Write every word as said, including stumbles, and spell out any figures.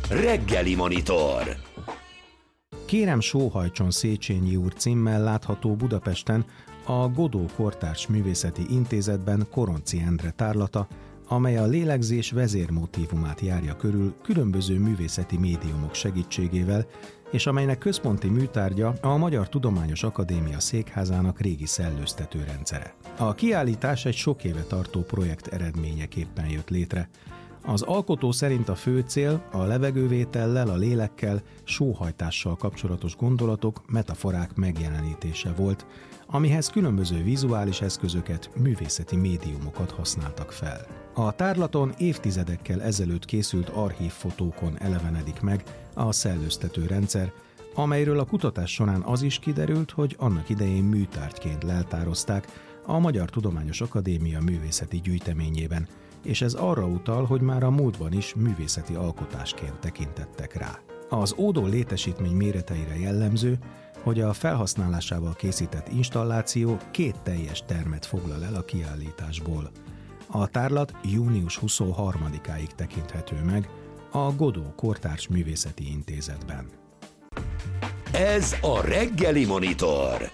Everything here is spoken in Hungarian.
Reggeli Monitor. Kérem, sóhajtson Széchenyi úr címmel látható Budapesten a Godó Kortárs Művészeti Intézetben Koronczy Endre tárlata, amely a lélegzés vezérmotívumát járja körül különböző művészeti médiumok segítségével, és amelynek központi műtárgya a Magyar Tudományos Akadémia székházának régi szellőztető rendszere. A kiállítás egy sok éve tartó projekt eredményeképpen jött létre. Az alkotó szerint a fő cél a levegővétellel, a lélekkel, sóhajtással kapcsolatos gondolatok, metaforák megjelenítése volt, amihez különböző vizuális eszközöket, művészeti médiumokat használtak fel. A tárlaton évtizedekkel ezelőtt készült archívfotókon elevenedik meg a szellőztető rendszer, amelyről a kutatás során az is kiderült, hogy annak idején műtárgyként leltározták a Magyar Tudományos Akadémia művészeti gyűjteményében, és ez arra utal, hogy már a múltban is művészeti alkotásként tekintettek rá. Az ódó létesítmény méreteire jellemző, hogy a felhasználásával készített installáció két teljes termet foglal el a kiállításból. A tárlat június huszonharmadikáig tekinthető meg a Godó Kortárs Művészeti Intézetben. Ez a Reggeli Monitor.